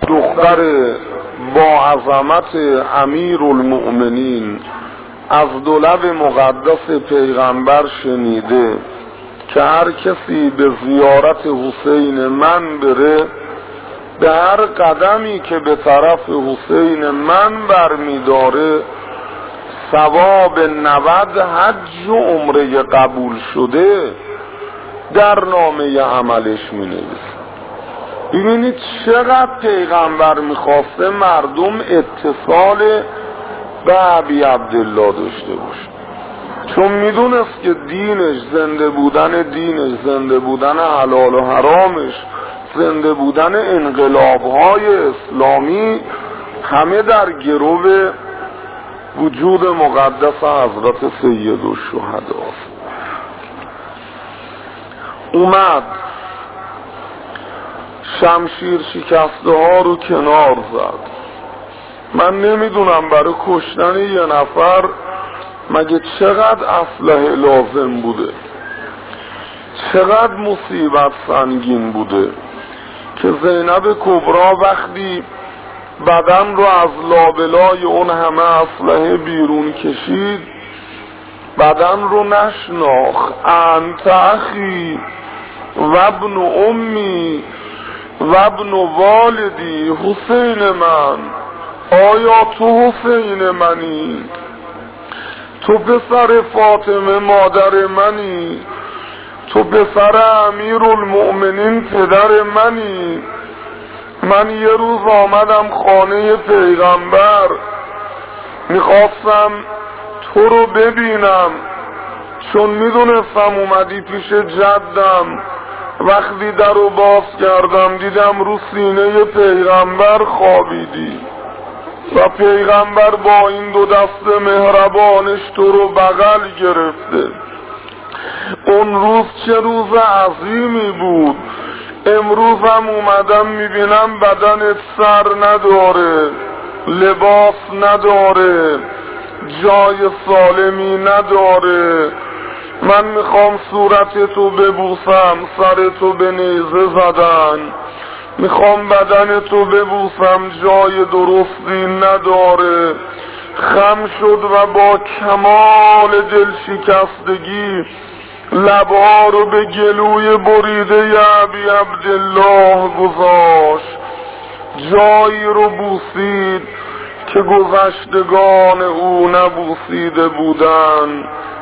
دختر با عظمت امیرالمؤمنین از دو لب مقدس پیغمبر شنیده که هر کسی به زیارت حسین من بره، به هر قدمی که به طرف حسین من برمیداره ثواب 90 حج و عمره قبول شده در نامه عملش می نویسه. ببینید چقدر پیغمبر میخواسته مردم اتصال به ابی عبدالله داشته باشه، چون میدونست که دینش، زنده بودن دینش، زنده بودن حلال و حرامش، زنده بودن انقلابهای اسلامی همه در گرو وجود مقدس حضرت سید الشهدا است. اومد شمشیر شکسته ها رو کنار زد. من نمیدونم برای کشتن یه نفر مگه چقدر اسلحه لازم بوده، چقدر مصیبت سنگین بوده که زینب کبرا وقتی بدن رو از لابلای اون همه اسلحه بیرون کشید بدن رو نشناخت. انت اخی و ابن امی و ابن والدی، حسین من، آیا تو حسین منی؟ تو پسر فاطمه مادر منی؟ تو پسر امیرالمؤمنین پدر منی؟ من یه روز آمدم خانه پیغمبر میخواستم تو رو ببینم، چون میدونستم اومدی پیش جدم. وقتی در رو باز کردم دیدم رو سینه پیغمبر خوابیدی و پیغمبر با این دو دست مهربانش تو رو بغل گرفته. اون روز چه روز عظیمی بود. امروز هم اومدم میبینم بدنت سر نداره، لباس نداره، جای سالمی نداره. من میخوام صورتتو ببوسم، سرتو به نیزه زدن، میخوام بدنتو ببوسم، جای درستی نداره. خم شد و با کمال دل شکستگی لبها رو به گلوی بریده ابی عبدالله گذاشت، جایی رو بوسید که گذشتگان او نبوسیده بودن.